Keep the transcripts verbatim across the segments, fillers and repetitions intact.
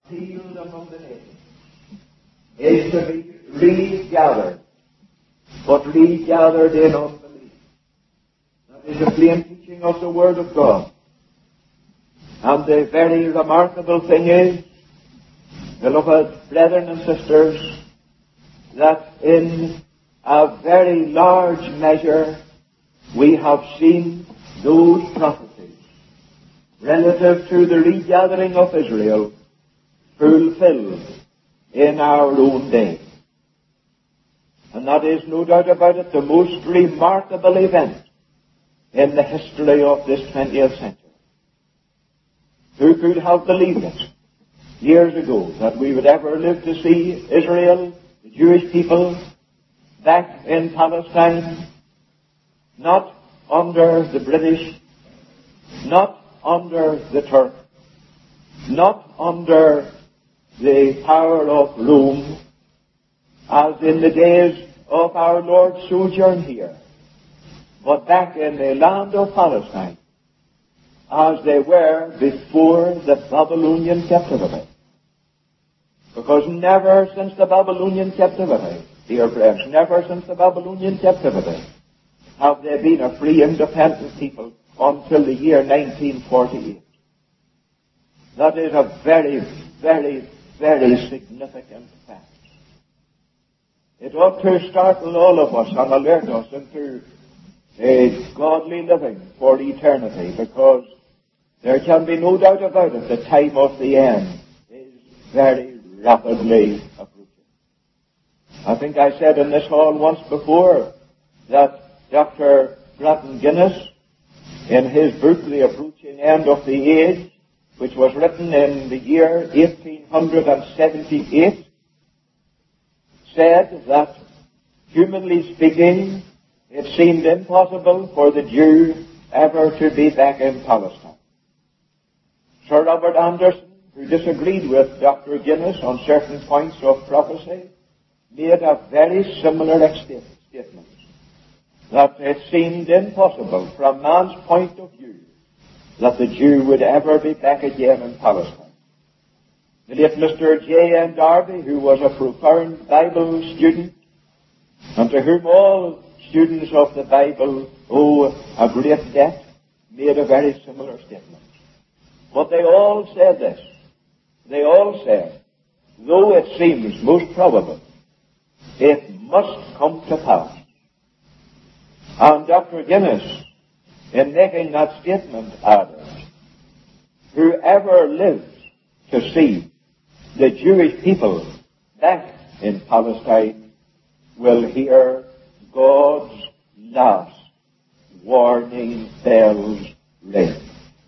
healed among the nations, is to be regathered, but regathered in unbelief. That is the plain teaching of the Word of God. And the very remarkable thing is, beloved brethren and sisters, that in a very large measure we have seen those prophecies relative to the regathering of Israel fulfilled in our own day. And that is, no doubt about it, the most remarkable event in the history of this twentieth century. Who could have believed it years ago, that we would ever live to see Israel, the Jewish people, back in Palestine, not under the British, not under the Turk, not under the power of Rome, as in the days of our Lord's sojourn here, but back in the land of Palestine, as they were before the Babylonian captivity. Because never since the Babylonian captivity, dear friends, never since the Babylonian captivity have they been a free, independent people until the year nineteen forty-eight. That is a very, very, very significant fact. It ought to startle all of us and alert us into a godly living for eternity, because there can be no doubt about it, the time of the end is very rapidly approaching. I think I said in this hall once before that Doctor Grattan Guinness, in his book, The Approaching End of the Age, which was written in the year eighteen seventy-eight, said that, humanly speaking, it seemed impossible for the Jew ever to be back in Palestine. Sir Robert Anderson, who disagreed with Doctor Guinness on certain points of prophecy, made a very similar statement, that it seemed impossible from man's point of view that the Jew would ever be back again in Palestine. The late Mister J N Darby, who was a profound Bible student, and to whom all students of the Bible owe a great debt, made a very similar statement. But they all said this. They all said, though it seems most probable, it must come to pass. And Doctor Guinness, in making that statement, added, whoever lives to see the Jewish people back in Palestine will hear God's last warning bells ring.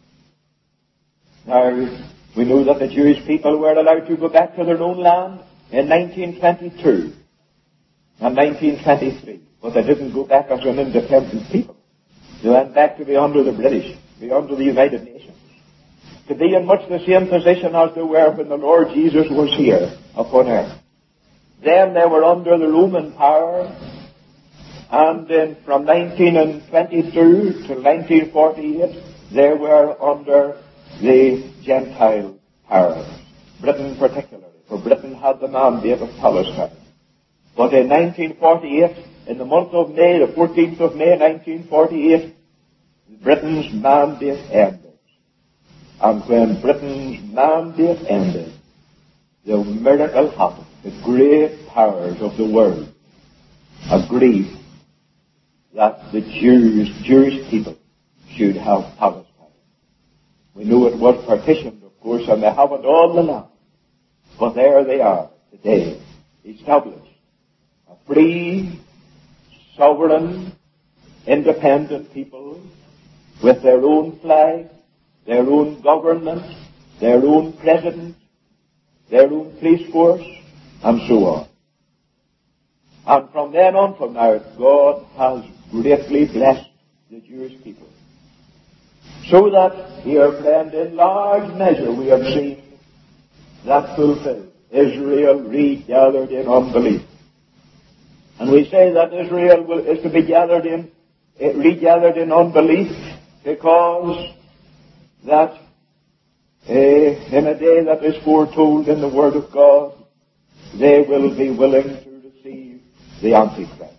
Now, we know that the Jewish people were allowed to go back to their own land in nineteen twenty-two and nineteen twenty-three, but they didn't go back as an independent people. They went back to be under the British, be under the United Nations, to be in much the same position as they were when the Lord Jesus was here upon earth. Then they were under the Roman power, and then from nineteen twenty-two to nineteen forty-eight, they were under the Gentile power. Britain particularly, for Britain had the mandate of Palestine. But in nineteen forty-eight, in the month of May, the fourteenth of May, nineteen forty-eight, Britain's mandate ended. And when Britain's mandate ended, the miracle happened. The great powers of the world agreed that the Jews, Jewish people should have Palestine. We know it was partitioned, of course, and they haven't all the land. But there they are today, established. A free, sovereign, independent people with their own flag, their own government, their own president, their own police force, and so on. And from then on from now, God has greatly blessed the Jewish people. So that, dear friend, in large measure we have seen that fulfilled. Israel regathered in unbelief. And we say that Israel will, is to be gathered in, regathered in unbelief because that eh, in a day that is foretold in the Word of God, they will be willing to receive the Antichrist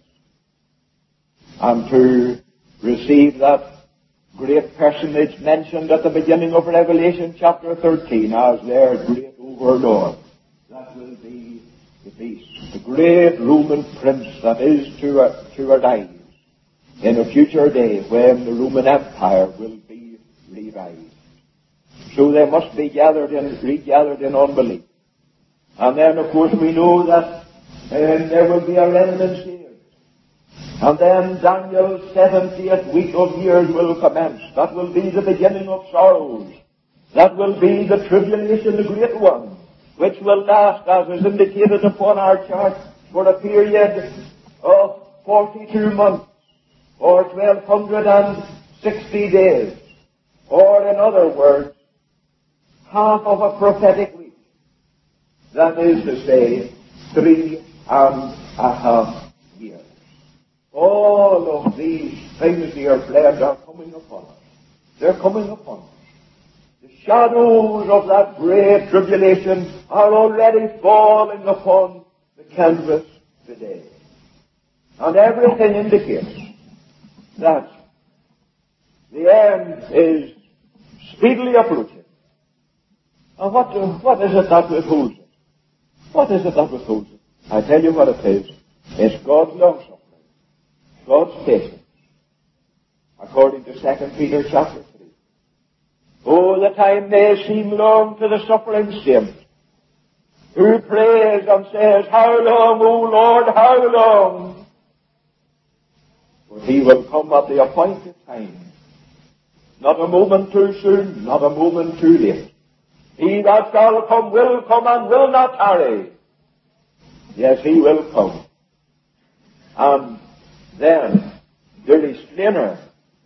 and to receive that great personage mentioned at the beginning of Revelation chapter thirteen as their great overlord. That will be the beast, the great Roman prince that is to, uh, to arise in a future day when the Roman Empire will be revived. So they must be gathered in, regathered in unbelief. And then, of course, we know that uh, there will be a remnant saved. And then Daniel's seventieth week of years will commence. That will be the beginning of sorrows. That will be the tribulation, the great one, which will last, as is indicated upon our chart, for a period of forty-two months, or twelve hundred sixty days, or in other words, half of a prophetic week. That is to say, three and a half years. All of these things, dear friends, are coming upon us. They're coming upon us. The shadows of that great tribulation are already falling upon the canvas today. And everything indicates that the end is speedily approaching. And what, what is it that withholds it? What is it that withholds it? I tell you what it is. It's God's long-suffering. God's patience. According to Second Peter chapter three. Oh, the time may seem long to the suffering saint, who prays and says, "How long, O Lord, how long?" For he will come at the appointed time. Not a moment too soon, not a moment too late. He that shall come will come and will not tarry. Yes, he will come. And then, the restrainer,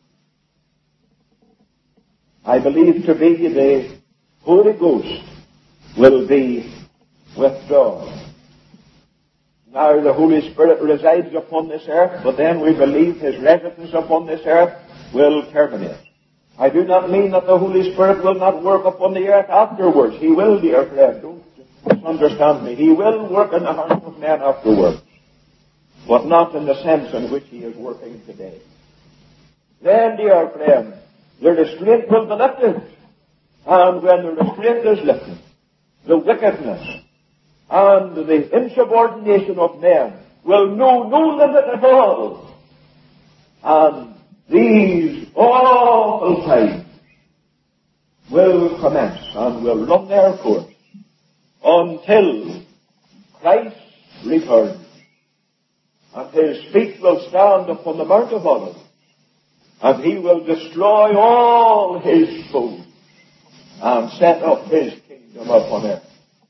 I believe to be the Holy Ghost, will be withdrawn. Now the Holy Spirit resides upon this earth, but then we believe his residence upon this earth will terminate. I do not mean that the Holy Spirit will not work upon the earth afterwards. He will, dear friend. Don't misunderstand me. He will work in the hearts of men afterwards, but not in the sense in which he is working today. Then, dear friend, the restraint will be lifted. And when the restraint is lifted, the wickedness and the insubordination of men will know no limit at all. And these awful times will commence and will run their course until Christ returns. And his feet will stand upon the Mount of Olives, and he will destroy all his foes and set up his kingdom upon earth.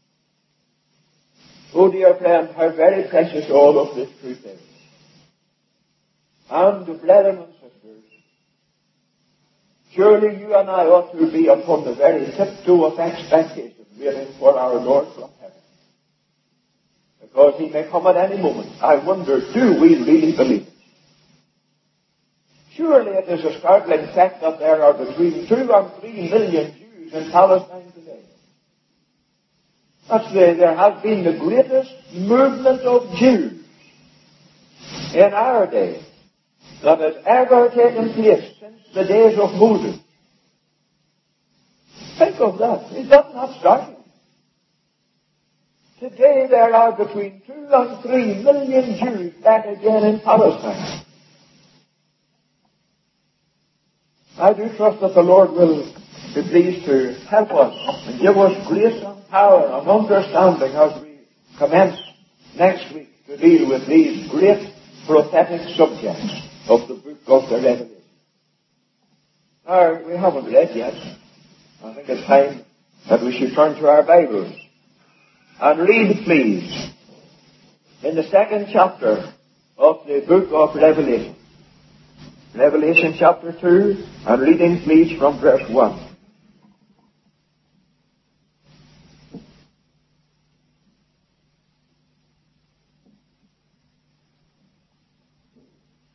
Oh, dear friend, how very precious all of this truth is. And, brethren and sisters, surely you and I ought to be upon the very tiptoe of expectation, waiting for our Lord from heaven. Because he may come at any moment. I wonder, do we really believe it? Surely it is a startling fact that there are between two and three million Jews in Palestine today. That's the, there has been the greatest movement of Jews in our day that has ever taken place since the days of Moses. Think of that. Is that not startling? Today there are between two and three million Jews back again in Palestine. I do trust that the Lord will be pleased to help us and give us grace and power and understanding as we commence next week to deal with these great prophetic subjects of the book of the Revelation. Now, we haven't read yet. I think it's time that we should turn to our Bibles and read, please, in the second chapter of the book of Revelation. Revelation chapter two, and reading, please, from verse one.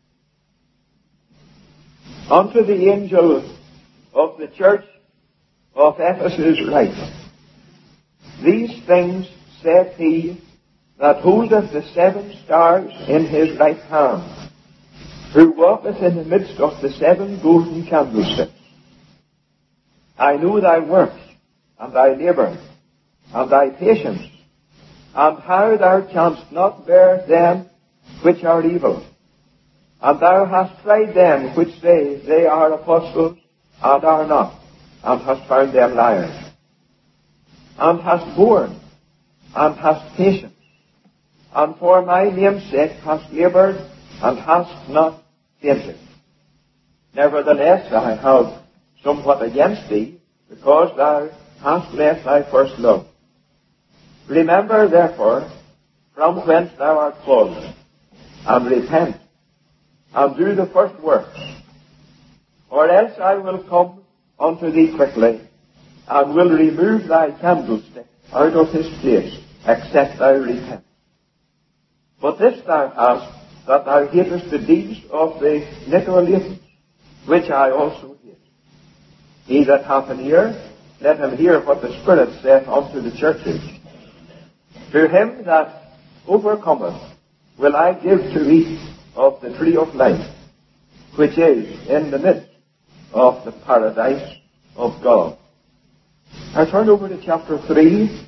Unto the angel of the church of Ephesus write, These things saith he that holdeth the seven stars in his right hand, who walketh in the midst of the seven golden candlesticks. I know thy works, and thy labour, and thy patience, and how thou canst not bear them which are evil. And thou hast tried them which say they are apostles, and are not, and hast found them liars. And hast borne, and hast patience, and for my name's sake hast laboured, and hast not fainted. Nevertheless, I have somewhat against thee, because thou hast left thy first love. Remember, therefore, from whence thou art fallen, and repent, and do the first works, or else I will come unto thee quickly, and will remove thy candlestick out of his place, except thou repent. But this thou hast, that thou hatest the deeds of the Nicolaitans, which I also hate. He that hath an ear, let him hear what the Spirit saith unto the churches. To him that overcometh will I give to eat of the tree of life, which is in the midst of the paradise of God. I turn over to chapter three,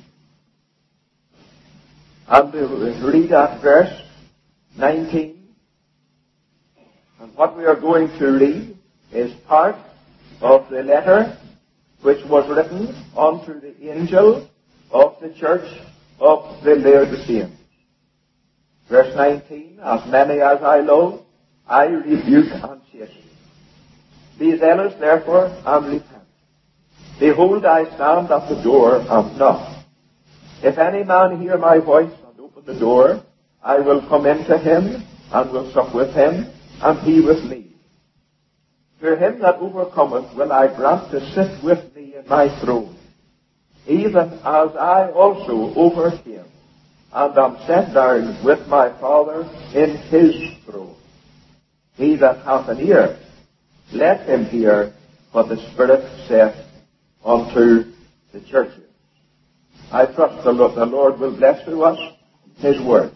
and we read at verse nineteen. And what we are going to read is part of the letter which was written unto the angel of the church of the Laodiceans. Verse nineteen, As many as I love, I rebuke and chasten. Be zealous therefore, and repent. Behold, I stand at the door and knock. If any man hear my voice and open the door, I will come into him, and will sup with him, and he with me. To him that overcometh will I grant to sit with me in my throne, even as I also overcame, and am set down with my Father in his throne. He that hath an ear, let him hear what the Spirit saith unto the churches. I trust the Lord, the Lord will bless to us his word.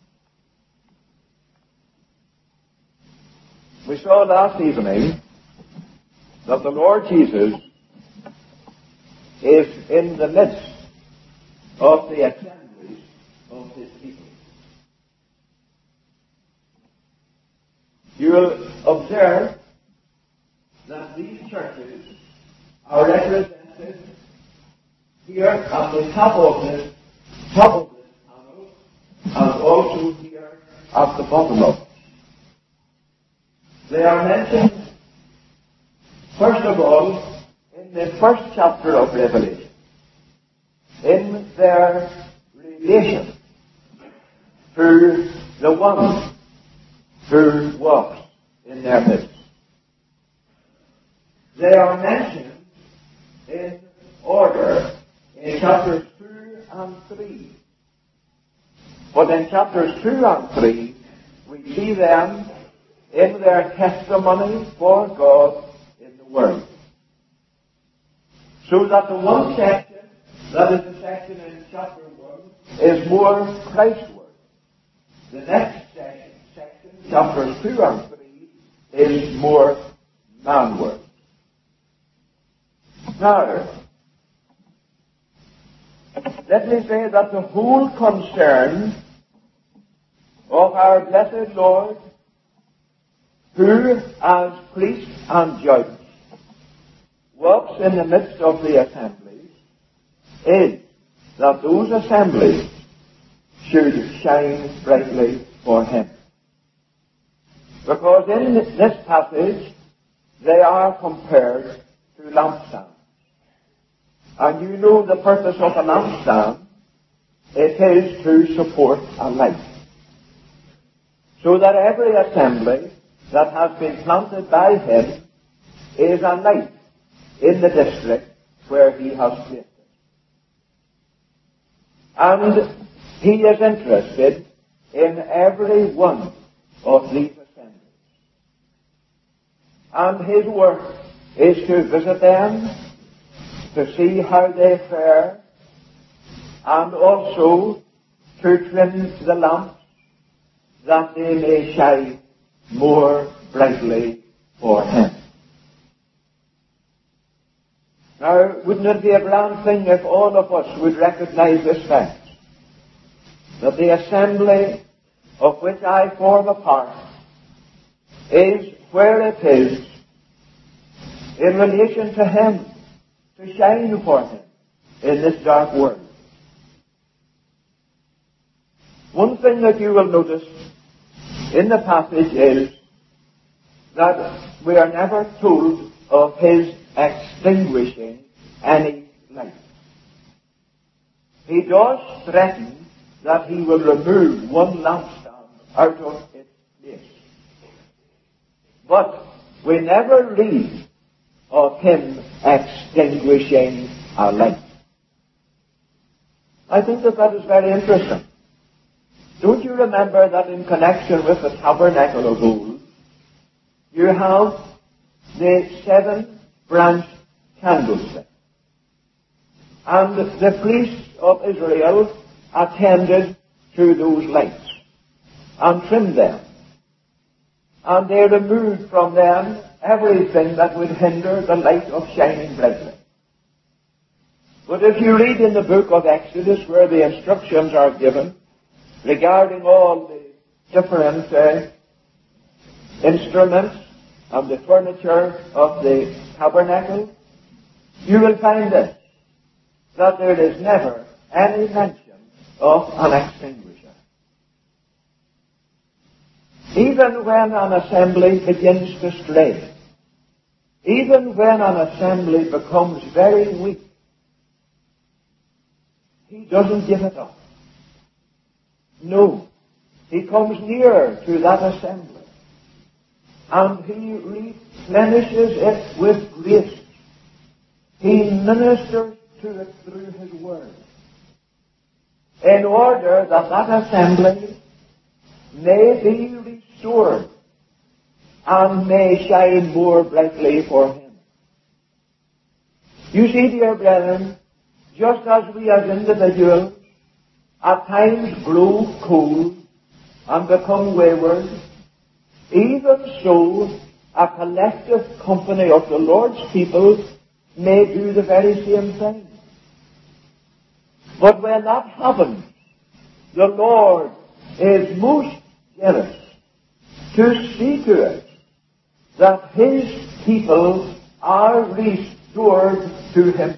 We saw last evening that the Lord Jesus is in the midst of the assemblies of his people. You will observe that these churches are represented here at the top of this, top of this panel, and also here at the bottom of it. They are mentioned, first of all, in the first chapter of Revelation, in their relation to the one who walks in their midst. They are mentioned in order in chapters two and three. But in chapters two and three, we see them in their testimony for God in the world. So that the one section, that is the section in chapter one, is more Christward. The next section, section chapters two and three, is more manward. Now, let me say that the whole concern of our blessed Lord, who as priest and judge walks in the midst of the assemblies, is that those assemblies should shine brightly for him. Because in this passage, they are compared to lampstands. And you know the purpose of a lampstand. It is to support a light. So that every assembly that has been planted by him is a light in the district where he has placed it. And he is interested in every one of these assemblies. And his work is to visit them, to see how they fare, and also to trim the lamps that they may shine more brightly for him. Now, wouldn't it be a grand thing if all of us would recognize this fact, that the assembly of which I form a part is where it is in relation to him, to shine for him in this dark world. One thing that you will notice in the passage is that we are never told of his extinguishing any light. He does threaten that he will remove one lampstand out of its place. But we never read of him extinguishing a light. I think that that is very interesting. Don't you remember that in connection with the tabernacle of old, you have the seven branch candlestick, and the priests of Israel attended to those lights and trimmed them, and they removed from them everything that would hinder the light of shining brightly. But if you read in the book of Exodus, where the instructions are given regarding all the different uh, instruments and the furniture of the tabernacle, you will find this, that there is never any mention of an extinguisher. Even when an assembly begins to stray, even when an assembly becomes very weak, he doesn't give it up. No, he comes near to that assembly, and he replenishes it with grace. He ministers to it through his word, in order that that assembly may be restored and may shine more brightly for him. You see, dear brethren, just as we as individuals at times grow cold and become wayward, even so a collective company of the Lord's people may do the very same thing. But when that happens, the Lord is most jealous to see to it that his people are restored to himself.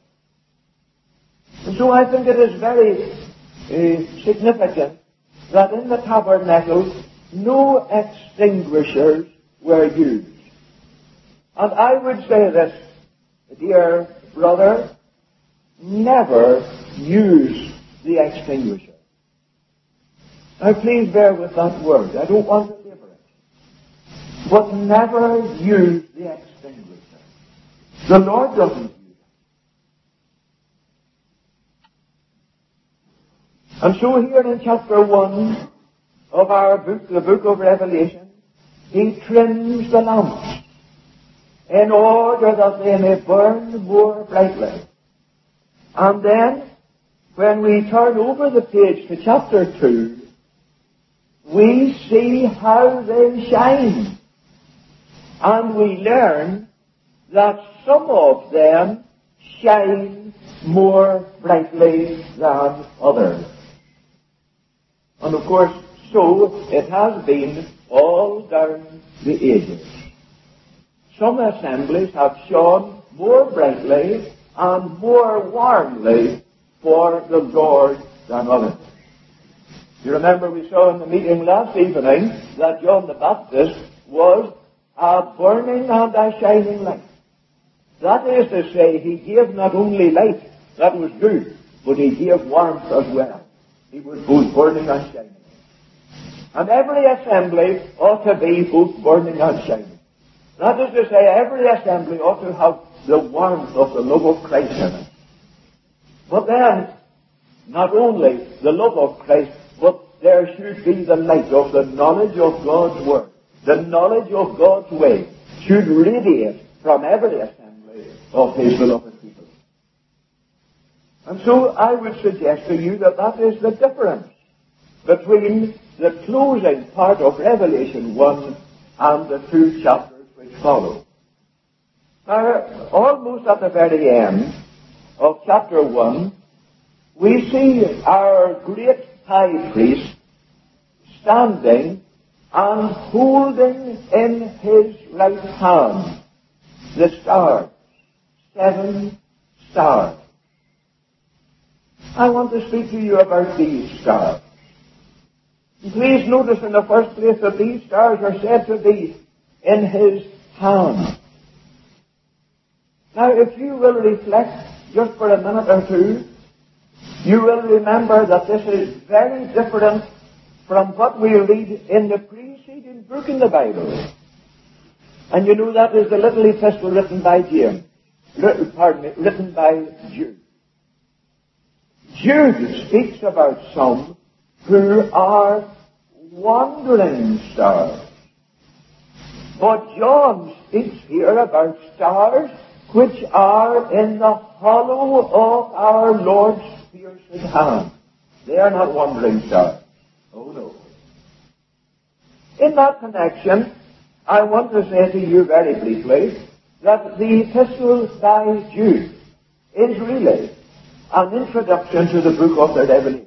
And so I think it is very uh, significant that in the tabernacle no extinguishers were used. And I would say this, dear brother, never use the extinguisher. Now please bear with that word. I don't want to labor it. But never use the extinguisher. The Lord doesn't use it. And so here in chapter one of our book, the book of Revelation, he trims the lamps in order that they may burn more brightly. And then, when we turn over the page to chapter two, we see how they shine. And we learn that some of them shine more brightly than others. And of course, so it has been all down the ages. Some assemblies have shone more brightly and more warmly for the Lord than others. You remember we saw in the meeting last evening that John the Baptist was a burning and a shining light. That is to say, he gave not only light, that was good, but he gave warmth as well. He was both burning and shining. And every assembly ought to be both burning and shining. That is to say, every assembly ought to have the warmth of the love of Christ in it. But then, not only the love of Christ, but there should be the light of the knowledge of God's Word. The knowledge of God's way should radiate from every assembly of His beloved people. And so I would suggest to you that that is the difference between the closing part of Revelation one and the two chapters which follow. Now, almost at the very end of chapter one, we see our great high priest standing and holding in his right hand the stars, seven stars. I want to speak to you about these stars. Please notice in the first place that these stars are said to be in his hand. Now, if you will reflect just for a minute or two, you will remember that this is very different from what we read in the preceding book in the Bible. And you know that is the little epistle written by James. Written, pardon me, written by Jude. Jude speaks about some who are wandering stars. But John speaks here about stars which are in the hollow of our Lord's pierced hand. They are not wandering stars. Oh no. In that connection, I want to say to you very briefly that the epistle by Jude is really an introduction to the book of the Revelation.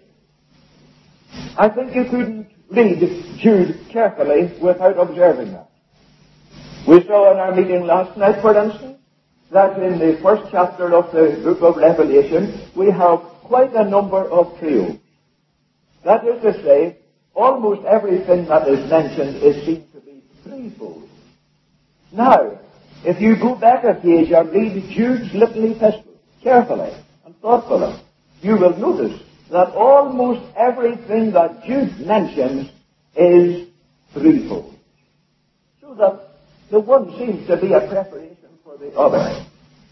I think you couldn't read Jude carefully without observing that. We saw in our meeting last night, for instance, that in the first chapter of the book of Revelation, we have quite a number of trios. That is to say, almost everything that is mentioned is seen to be threefold. Now, if you go back a page and read Jude's little epistle carefully and thoughtfully, you will notice that almost everything that Jude mentions is threefold. So that the one seems to be a preparation for the other.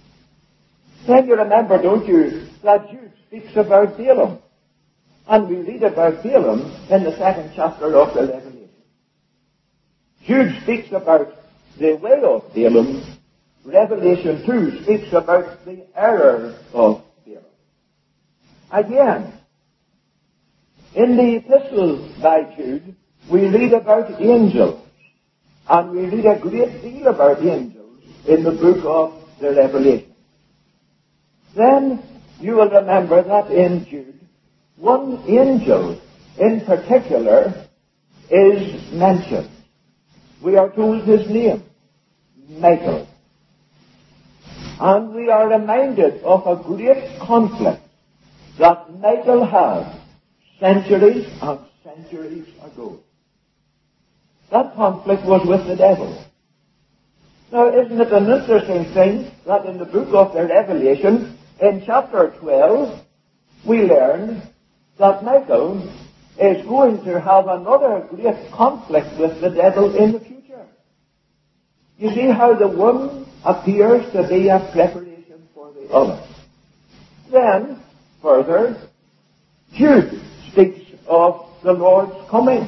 Then you remember, don't you, that Jude speaks about Balaam. And we read about Balaam in the second chapter of the Revelation. Jude speaks about the way of Balaam. Revelation two speaks about the error of Balaam. Again, in the epistle by Jude, we read about angels. And we read a great deal about angels in the book of the Revelation. Then you will remember that in Jude, one angel in particular is mentioned. We are told his name, Michael. And we are reminded of a great conflict that Michael had centuries and centuries ago. That conflict was with the devil. Now, isn't it an interesting thing that in the book of the Revelation, in chapter twelve, we learn that Michael is going to have another great conflict with the devil in the future. You see how the one appears to be a preparation for the other. Then, further, Jude speaks of the Lord's coming.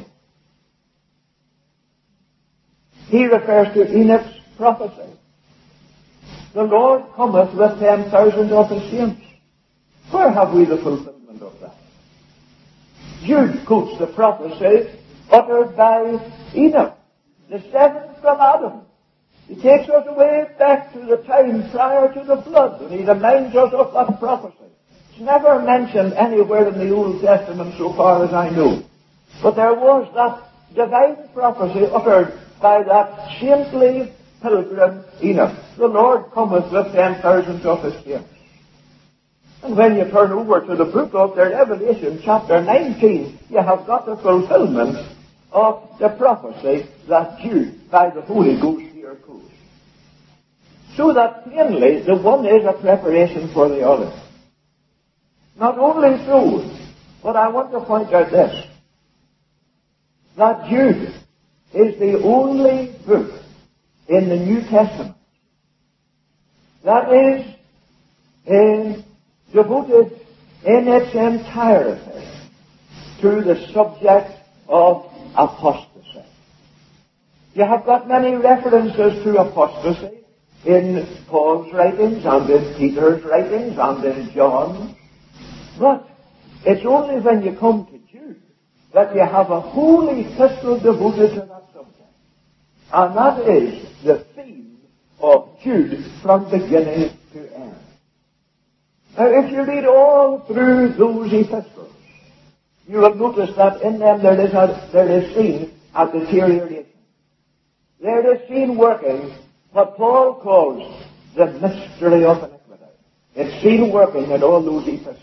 He refers to Enoch's prophecy. The Lord cometh with ten thousand of his saints. Where have we the fulfillment of that? Jude quotes the prophecy uttered by Enoch, the seventh from Adam. He takes us away back to the time prior to the flood, and he reminds us of that prophecy. It's never mentioned anywhere in the Old Testament so far as I know. But there was that divine prophecy uttered by that saintly pilgrim Enoch. The Lord cometh with ten thousand of his saints. And when you turn over to the book of the Revelation, chapter nineteen, you have got the fulfillment of the prophecy that Jude, by the Holy Ghost, here quotes. So that plainly, the one is a preparation for the other. Not only so, but I want to point out this, that Jude is the only book in the New Testament that is in, devoted in its entirety to the subject of apostasy. You have got many references to apostasy in Paul's writings and in Peter's writings and in John. But it's only when you come to Jude that you have a whole epistle devoted to that subject. And that is the theme of Jude from beginning to end. Now, if you read all through those epistles, you will notice that in them there is, a, there is seen a deterioration. There is seen working what Paul calls the mystery of iniquity. It's seen working in all those epistles.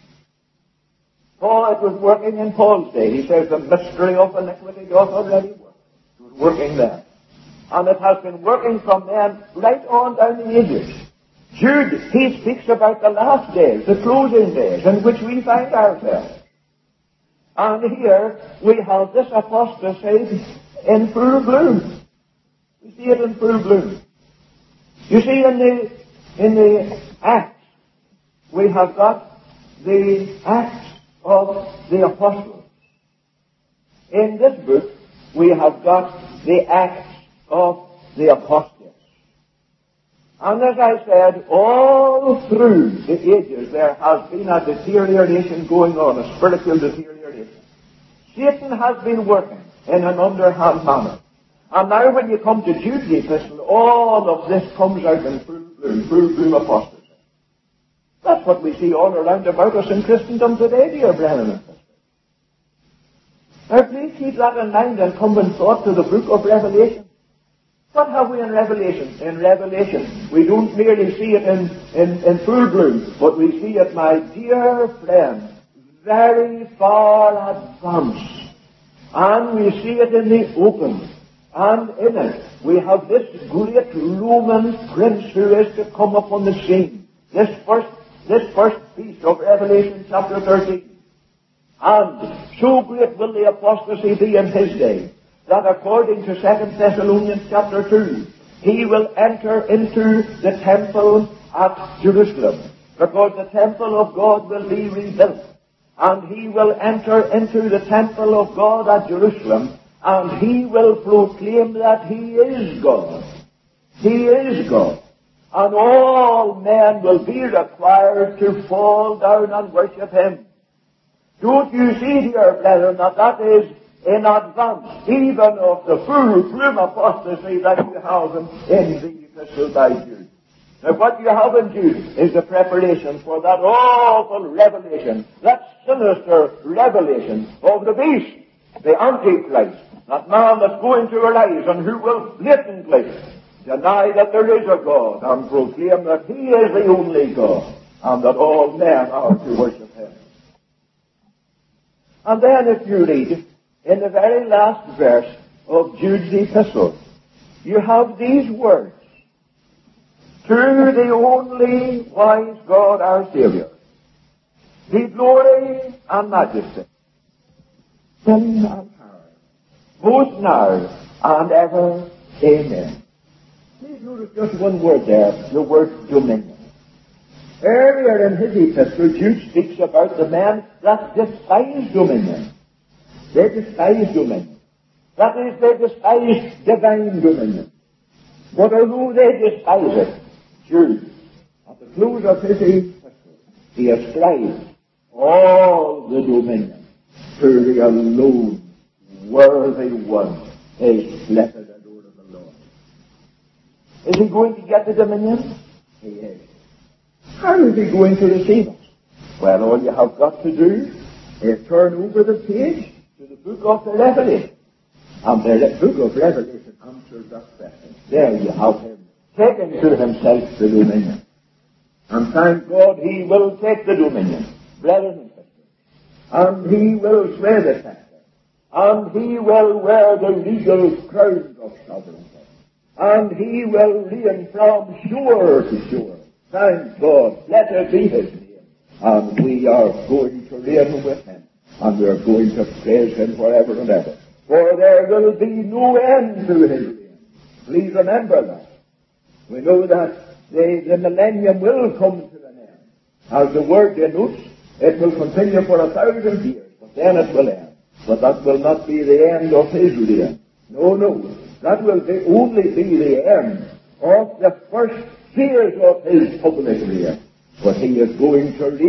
Paul, it was working in Paul's day. He says the mystery of iniquity doth already work. It was working there. And it has been working from then right on down the ages. Jude, he speaks about the last days, the closing days, in which we find ourselves. And here we have this apostasy in full bloom. We see it in full bloom. You see, in the, in the Acts, we have got the Acts of the Apostles. In this book, we have got the Acts of the Apostates. And as I said, all through the ages there has been a deterioration going on, a spiritual deterioration. Satan has been working in an underhand manner. And now when you come to Jude's epistle, all of this comes out in full bloom, full bloom apostasy. That's what we see all around about us in Christendom today, dear brethren and sisters. Now please keep that in mind and come in thought to the book of Revelation. What have we in Revelation? In Revelation, we don't merely see it in, in, in full bloom, but we see it, my dear friend, very far advanced. And we see it in the open. And in it, we have this great Roman prince who is to come upon the scene. This first, this first beast of Revelation chapter thirteen. And so great will the apostasy be in his day, that according to Second Thessalonians chapter two, he will enter into the temple at Jerusalem, because the temple of God will be rebuilt. And he will enter into the temple of God at Jerusalem, and he will proclaim that he is God. He is God. And all men will be required to fall down and worship him. Don't you see, dear brethren, that that is in advance even of the full bloom apostasy that you have in the epistle by Jude. Now what you have in Jude is the preparation for that awful revelation, that sinister revelation of the beast, the Antichrist, that man that's going to arise and who will blatantly deny that there is a God and proclaim that he is the only God and that all men are to worship him. And then if you read in the very last verse of Jude's epistle, you have these words: to the only wise God our Saviour, be glory and majesty, sin and power, both now and ever. Amen. Please notice just one word there, the word dominion. Earlier in his epistle, Jude speaks about the men that despise dominion. They despise dominion. That is, they despise divine dominion. But although they despise it, Jude, at the close of his epistle, he ascribes all the dominion to the alone worthy one, a blessed Lord of the Lord. Is he going to get the dominion? He is. How is he going to receive it? Well, all you have got to do is turn over the page to the book of the Revelation. And the book of Revelation answers that question. There you have him, taking to himself the dominion. And thank God he will take the dominion, brethren and sisters. And he will sway the scepter. And he will wear the regal crown of sovereignty. And he will reign from shore to shore. Thank God, blessed be his name. And we are going to reign with him. And we are going to praise him forever and ever. For there will be no end to his reign. Please remember that. We know that the, the millennium will come to an end. As the word denotes, it will continue for a thousand years, but then it will end. But that will not be the end of his reign. No, no. That will be, only be the end of the first years of his public reign. But he is going to reign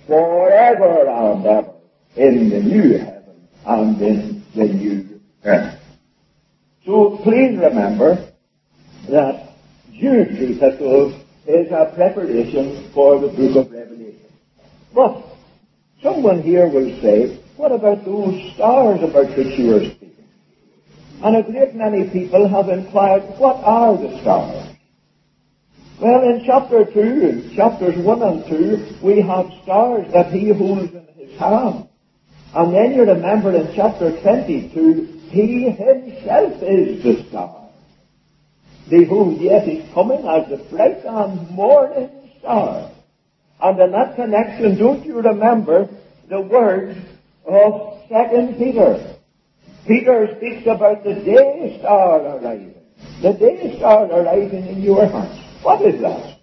forever and ever in the new heaven and in the new earth. So please remember that Jude's epistle is a preparation for the book of Revelation. But someone here will say, what about those stars about which you were speaking? And a great many people have inquired, what are the stars? Well, in chapter two, chapters one and two, we have stars that he holds in his hand. And then you remember in chapter twenty-two, he himself is the star. Behold, yes, he's coming as the bright and morning star. And in that connection, don't you remember the words of Second Peter? Peter speaks about the day star arising. The day star arising in your hearts. What is that?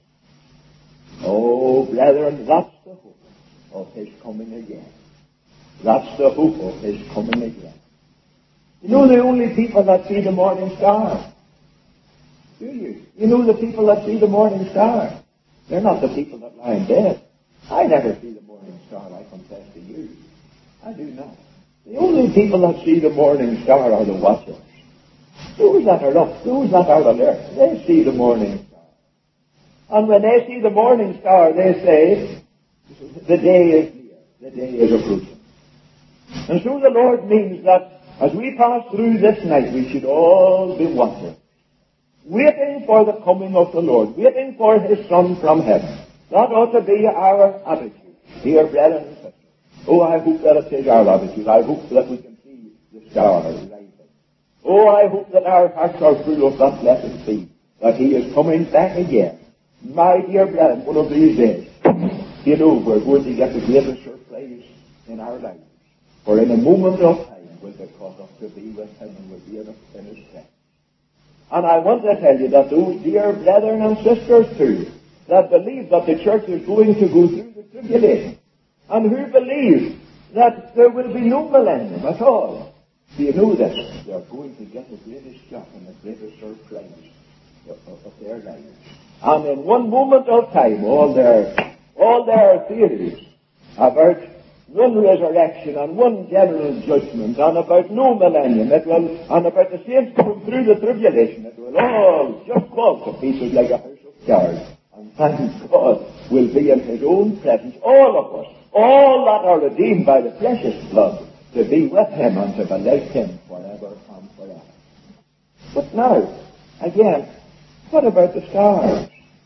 Oh, brethren, that's the hope of his coming again. That's the hope of his coming again. You know the only people that see the morning star? Do you? You know the people that see the morning star? They're not the people that lie in bed. I never see the morning star, I confess to you. I do not. The only people that see the morning star are the watchers. Those that are up, those that are alert, they see the morning star. And when they see the morning star, they say, the day is near, the day is approaching. And so the Lord means that as we pass through this night, we should all be watching, waiting for the coming of the Lord, waiting for his Son from heaven. That ought to be our attitude, dear brethren and sisters. Oh, I hope that it is our attitude. I hope that we can see the stars rising. Oh, I hope that our hearts are full of that blessed faith, that he is coming back again. My dear brethren, one of these days, you know, we're going to get the greatest surprise in our lives. For in a moment of time, we'll be caught up to be with him and we'll be in his presence. And I want to tell you that those dear brethren and sisters too, that believe that the church is going to go through the tribulation, and who believe that there will be no millennium at all, do you know this? They're going to get the greatest shock and the greatest surprise of, of, of their lives. And in one moment of time, all their, all their theories about one resurrection and one general judgment and about no millennium, it will, and about the saints going through the tribulation, it will all just fall to pieces like a house of cards. And thank God will be in his own presence, all of us, all that are redeemed by the precious blood, to be with him and to be like him forever and forever. But now, again, what about the stars?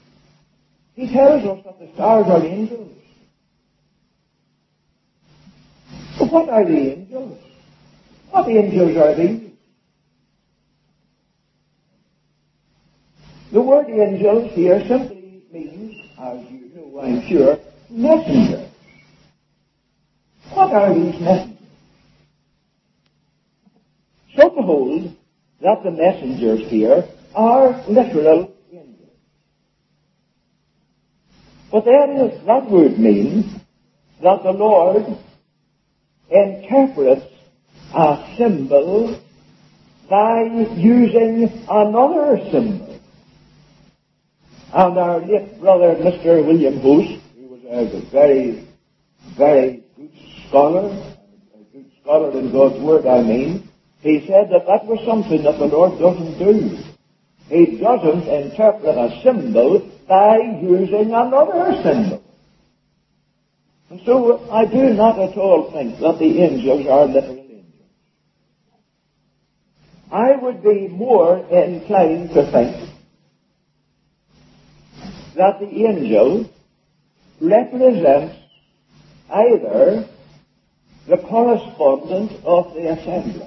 He tells us that the stars are angels. But what are the angels? What angels are these? The word angels here simply means, as you know, I'm sure, messengers. What are these messengers? Some hold that the messengers here are literal angels. But then that would mean that the Lord interprets a symbol by using another symbol. And our late brother, Mister William Host, who was a very, very good scholar, a good scholar in God's Word, I mean, he said that that was something that the Lord doesn't do. He doesn't interpret a symbol by using another symbol. And so I do not at all think that the angels are literal angels. I would be more inclined to think that the angel represents either the correspondent of the assembly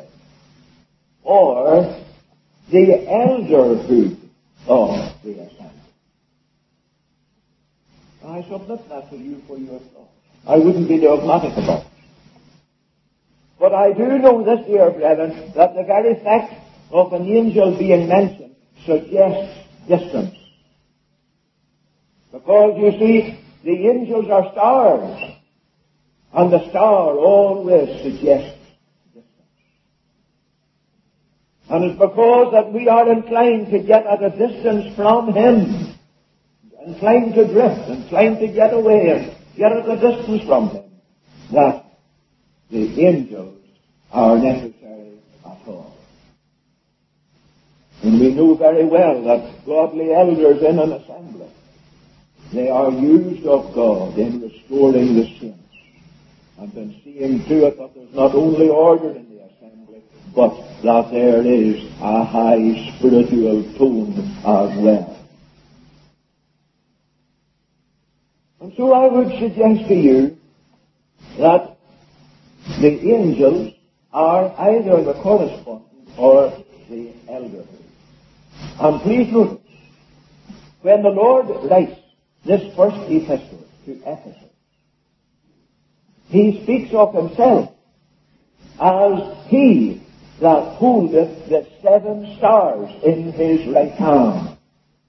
or the elderhood of the assembly. I submit that to you for your thought. I wouldn't be dogmatic about it. But I do know this, dear brethren, that the very fact of an angel being mentioned suggests distance. Because, you see, the angels are stars, and the star always suggests distance. And it's because that we are inclined to get at a distance from him, inclined to drift, inclined to get away, yet at a distance from him, that the angels are necessary at all. And we know very well that godly elders in an assembly, they are used of God in restoring the saints and in seeing to it that there's not only order in the assembly, but that there is a high spiritual tone as well. And so I would suggest to you that the angels are either the correspondent or the elderly. And please notice, when the Lord writes this first epistle to Ephesus, he speaks of himself as he that holdeth the seven stars in his right hand.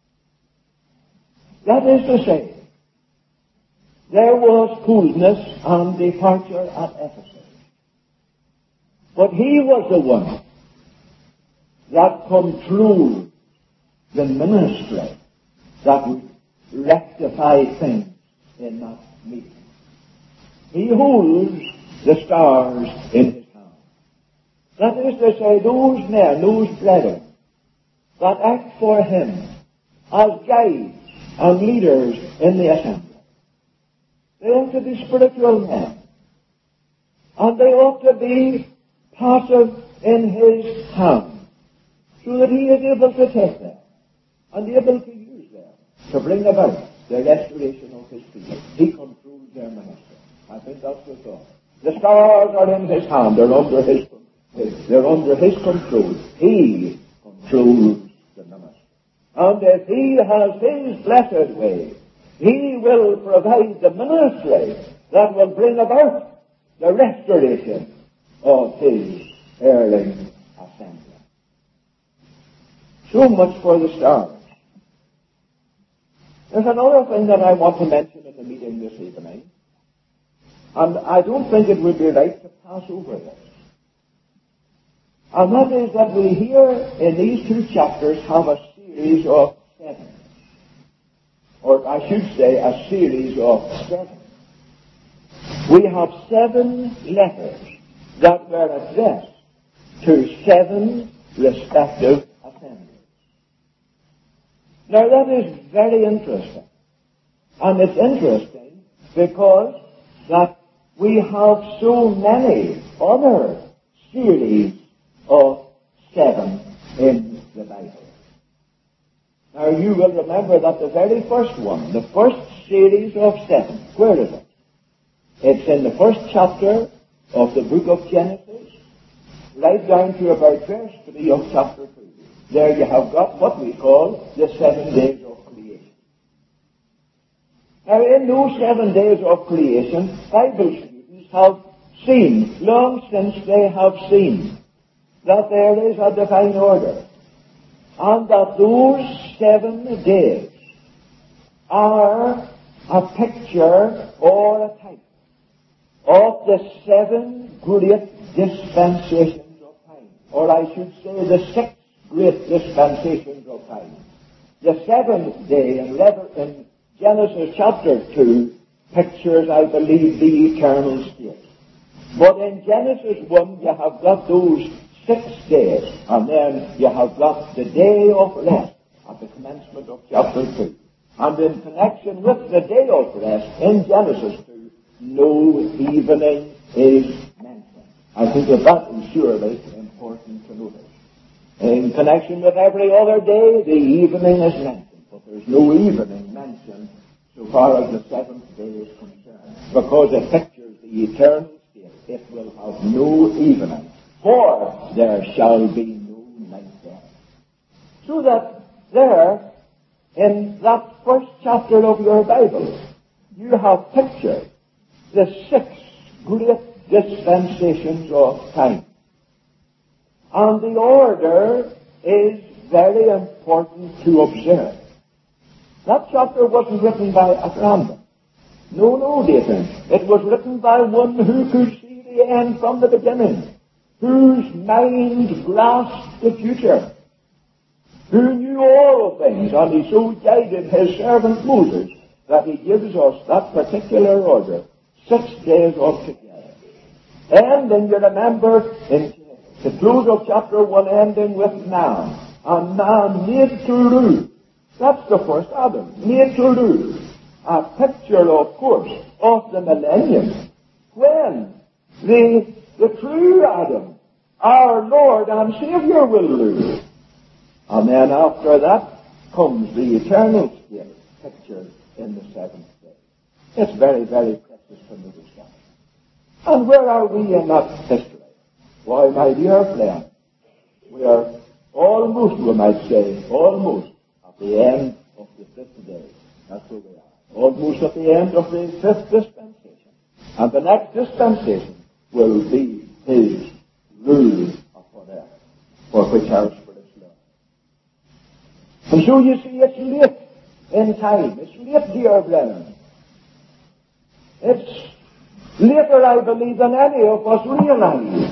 That is to say, there was coolness and departure at Ephesus. But he was the one that controlled the ministry that would rectify things in that meeting. He holds the stars in his hand. That is to say, those men, those brethren, that act for him as guides and leaders in the assembly, they ought to be spiritual men. And they ought to be passive in his hand, so that he is able to take them and able to use them to bring about the restoration of his people. He controls their ministry. I think that's the thought. The stars are in his hand. They're under his, they're under his control. He controls the ministry. And if he has his blessed way, he will provide the ministry that will bring about the restoration of his erring assembly. So much for the stars. There's another thing that I want to mention in the meeting this evening, and I don't think it would be right to pass over this. And that is that we here in these two chapters have a series of seven. Or I should say a series of seven. We have seven letters that were addressed to seven respective assemblies. Now that is very interesting. And it's interesting because that we have so many other series of seven in the Bible. Now you will remember that the very first one, the first series of seven, where is it? It's in the first chapter of the book of Genesis, right down to about verse three of chapter two. There you have got what we call the seven days of creation. Now in those seven days of creation, Bible students have seen, long since they have seen, that there is a divine order. And that those seven days are a picture or a type of the seven great dispensations of time. Or I should say the six great dispensations of time. The seventh day in, in Genesis chapter two pictures, I believe, the eternal state. But in Genesis one you have got those six days, and then you have got the day of rest at the commencement of chapter two. And in connection with the day of rest in Genesis two, no evening is mentioned. I think that that is surely important to notice. In connection with every other day, the evening is mentioned, but there's no evening mentioned so far as the seventh day is concerned, because it pictures the eternal state. It will have no evening. For there shall be no night there. So that there, in that first chapter of your Bible, you have pictured the six great dispensations of time. And the order is very important to observe. That chapter wasn't written by at random. No, no, dear friends. It was written by one who could see the end from the beginning, whose mind grasped the future, who knew all things, and he so guided his servant Moses that he gives us that particular order, six days altogether. Ending, you remember, in the close of chapter one, ending with man. And man made to rule. That's the first Adam, made to rule. A picture, of course, of the millennium, when the, the true Adam, our Lord and Savior, will rule. And then after that comes the eternal state picture in the seventh day. It's very, very precious to notice that. And where are we in that history? Why, my dear friend, we are almost, we might say, almost at the end of the fifth day. That's where we are. Almost at the end of the fifth dispensation. And the next dispensation will be his rule upon earth, for which our spirit is love. And so you see, it's late in time. It's late, dear brethren. It's later, I believe, than any of us realize.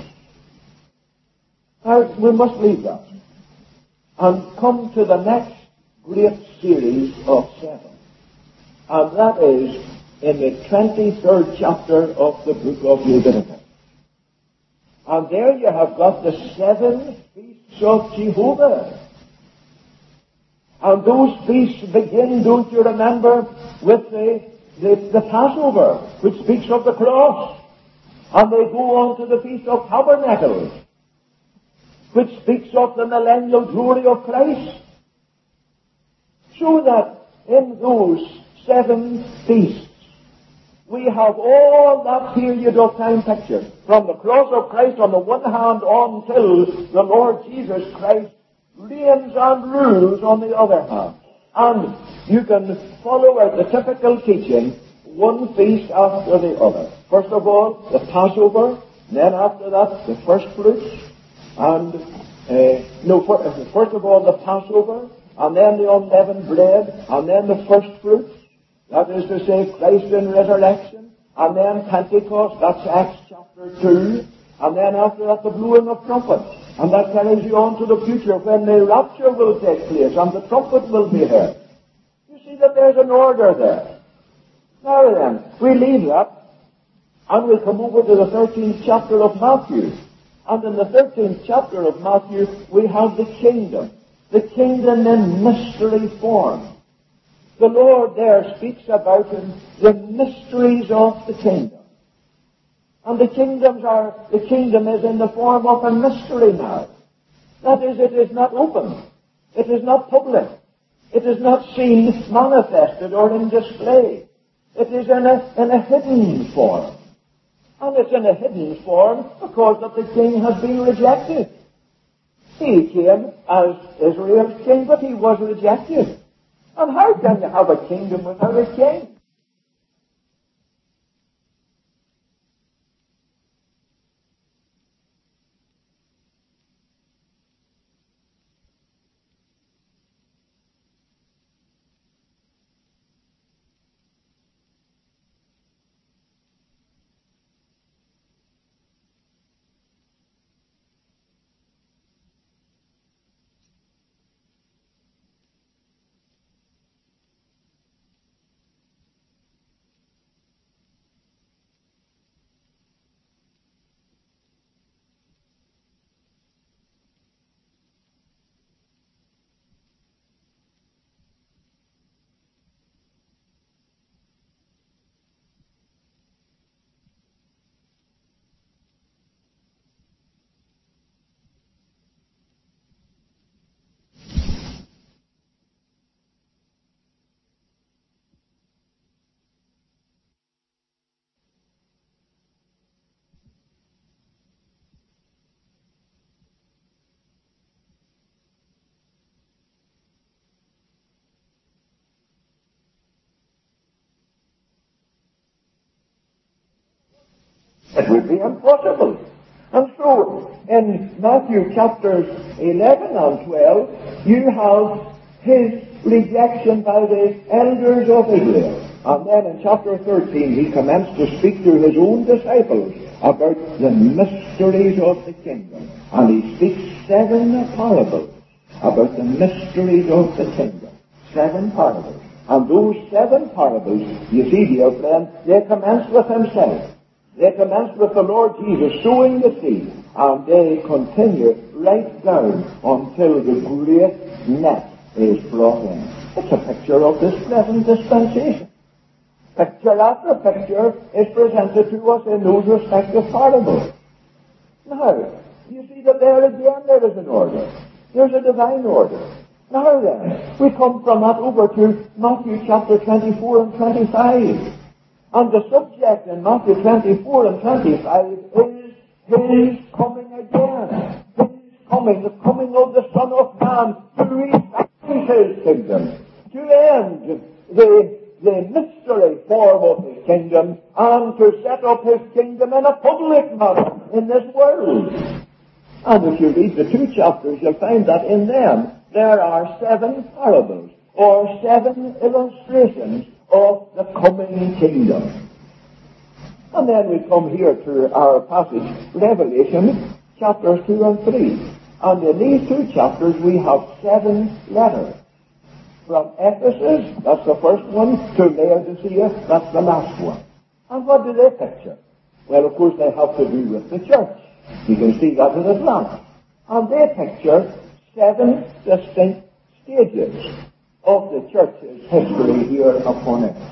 Now, we must leave that and come to the next great series of seven. And that is in the twenty-third chapter of the book of Leviticus. And there you have got the seven feasts of Jehovah. And those feasts begin, don't you remember, with the, the, the Passover, which speaks of the cross. And they go on to the Feast of Tabernacles, which speaks of the millennial glory of Christ. So that in those seven feasts, we have all that period of time pictured, from the cross of Christ on the one hand on till the Lord Jesus Christ reigns and rules on the other hand. And you can follow out the typical teaching, one feast after the other. First of all, the Passover, then after that, the first fruits, and, uh, no, first of all, the Passover, and then the unleavened bread, and then the first fruits. That is to say, Christ in resurrection, and then Pentecost, that's Acts chapter two, and then after that the blowing of trumpets, and that carries you on to the future when the rapture will take place and the trumpet will be heard. You see that there's an order there. Now then, we leave that, and we come over to the thirteenth chapter of Matthew. And in the thirteenth chapter of Matthew, we have the kingdom. The kingdom in mystery form. The Lord there speaks about in the mysteries of the kingdom. And the kingdoms are, the kingdom is in the form of a mystery now. That is, it is not open. It is not public. It is not seen manifested or in display. It is in a, in a hidden form. And it's in a hidden form because that the king has been rejected. He came as Israel's king, but he was rejected. And how can you have a kingdom without a king? It would be impossible. And so, in Matthew chapters eleven and twelve, you have his rejection by the elders of Israel. And then in chapter thirteen, he commenced to speak to his own disciples about the mysteries of the kingdom. And he speaks seven parables about the mysteries of the kingdom. Seven parables. And those seven parables, you see, dear friend, they commence with himself. They commence with the Lord Jesus sowing the seed, and they continue right down until the great net is brought in. It's a picture of this present dispensation. Picture after picture is presented to us in those respective parables. Now, you see that there again there is an order. There's a divine order. Now then, we come from that over to Matthew chapter twenty-four and twenty-five. And the subject in Matthew twenty-four and twenty-five is His coming again. His coming, the coming of the Son of Man to reestablish His kingdom, to end the, the mystery form of His kingdom, and to set up His kingdom in a public manner in this world. And if you read the two chapters, you'll find that in them there are seven parables, or seven illustrations of the coming kingdom. And then we come here to our passage, Revelation, chapters two and three. And in these two chapters we have seven letters. From Ephesus, that's the first one, to Laodicea, that's the last one. And what do they picture? Well, of course, they have to do with the church. You can see that in a glance. And they picture seven distinct stages of the church's history here upon earth.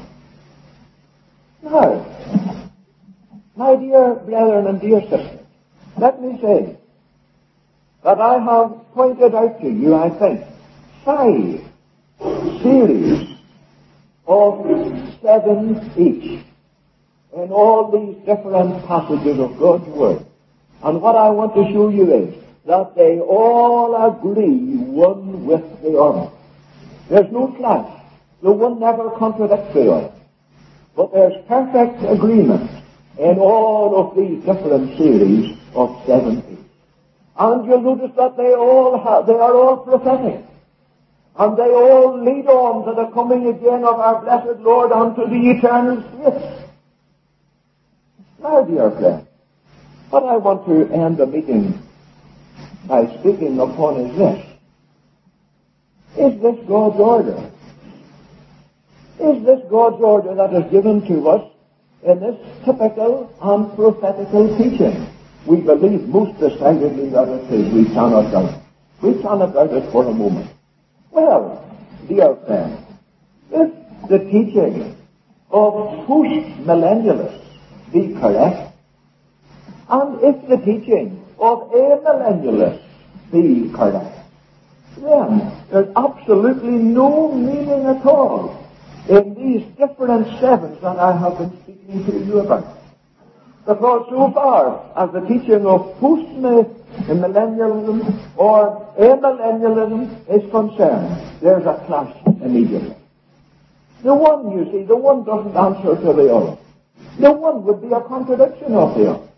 Now, my dear brethren and dear sisters, let me say that I have pointed out to you, I think, five series of seven each in all these different passages of God's Word. And what I want to show you is that they all agree one with the other. There's no clash. The one never contradicts the other. But there's perfect agreement in all of these different series of seven each. And you'll notice that they all have, they are all prophetic. And they all lead on to the coming again of our blessed Lord unto the eternal state. Now, dear friend, what I want to end the meeting by speaking upon is this. Is this God's order? Is this God's order that is given to us in this typical and prophetical teaching? We believe most decidedly that it is. We cannot doubt it. We cannot doubt it for a moment. Well, dear friend, if the teaching of post-millennialists be correct, and if the teaching of amillennialists be correct, then there's absolutely no meaning at all in these different sevens that I have been speaking to you about. Because so far as the teaching of post-millennialism or amillennialism is concerned, there's a clash immediately. The one, you see, the one doesn't answer to the other. The one would be a contradiction of the other.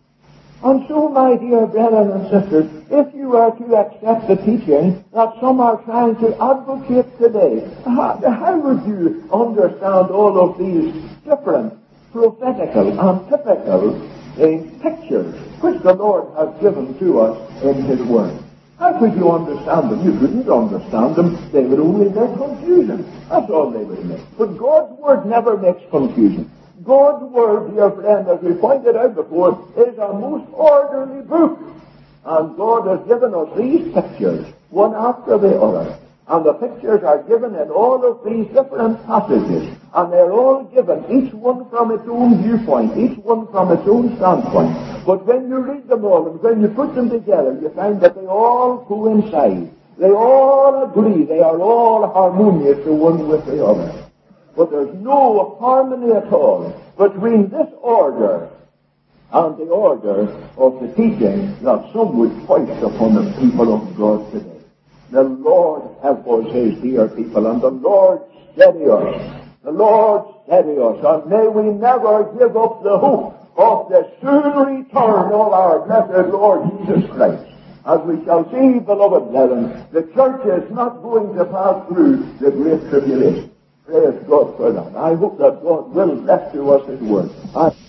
And so, my dear brethren and sisters, if you are to accept the teaching that some are trying to advocate today, how, how would you understand all of these different prophetical and typical uh, pictures which the Lord has given to us in His Word? How could you understand them? You couldn't understand them. They would only make confusion. That's all they would make. But God's Word never makes confusion. God's Word, dear friend, as we pointed out before, is a most orderly book. And God has given us these pictures, one after the other. And the pictures are given in all of these different passages. And they're all given, each one from its own viewpoint, each one from its own standpoint. But when you read them all, and when you put them together, you find that they all coincide. They all agree. They are all harmonious, the one with the other. But there's no harmony at all between this order and the order of the teaching that some would foist upon the people of God today. The Lord help us, His dear people, and the Lord steady us. The Lord steady us, and may we never give up the hope of the soon return of our blessed Lord Jesus Christ. As we shall see, beloved brethren, the church is not going to pass through the great tribulation. Praise God for that. I hope that God will bless to us His word. I